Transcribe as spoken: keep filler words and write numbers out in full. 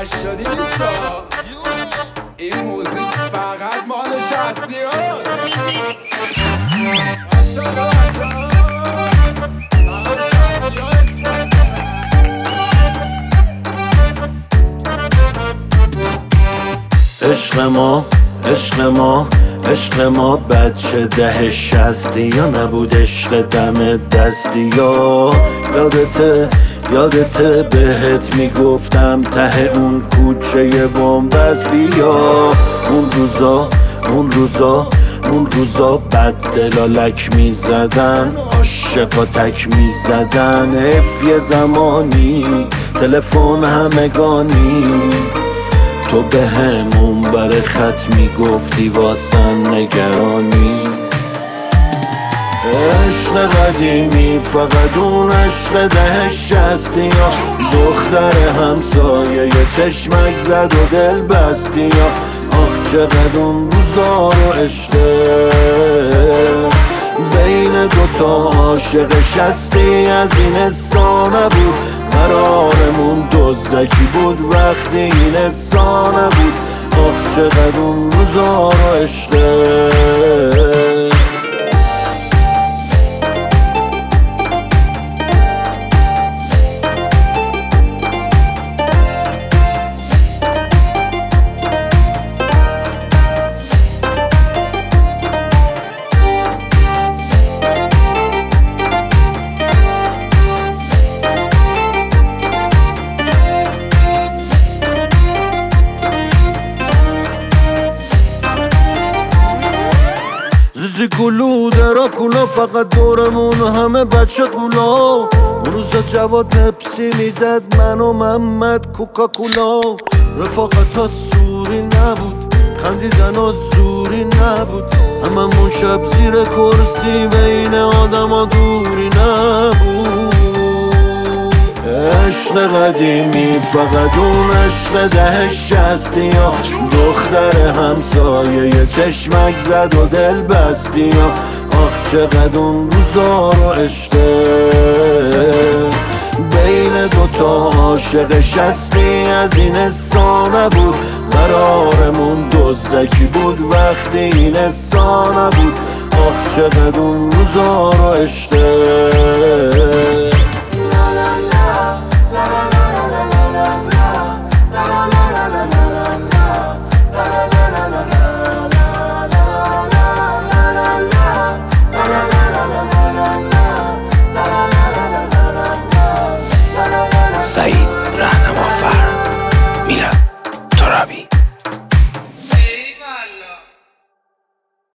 هشتادی نیستا این موزیک فقط مال شستی هست. عشق ما عشق ما عشق ما بچه ده شستی یا نبود عشق دم دستی یا یادته یادته بهت میگفتم ته اون کوچه بنبست بیا. اون روزا اون روزا اون روزا بد دلالک میزدن عاشقا تک میزدن اف یه زمانی تلفن همگانی تو به همون بر خط میگفتی واسم نگرانی. عشق قدیمی فقط اون عشق ده شستی یا دختر همسایه یه چشمک زد و دل بستی یا آخ چقدر اون روزا رو عشقه بین دوتا عاشق شستی از این حسا نبود قرارمون دزدکی بود وقتی این حسا نبود آخ چقدر اون روزا رو عشقه. زیزی کلو دراکولا فقط دورمون همه بچه کولا. اون روزا جواد نپسی میزد من و محمد کوکاکولا. رفاقت ها سوری نبود خندیدن ها زوری نبود اما من شب زیر کرسی بین آدم ها دوری نبود. عشق قدیمی فقط اون عشق ده شستی یا دختر همسایه یه چشمک زد و دل بستی یا آخ چقدر اون روزا رو عشقه بین دوتا عاشق شستی از این حسا نبود قرارمون دزدکی بود وقتی این حسا نبود آخ چقدر اون روزا رو عشقه. Said.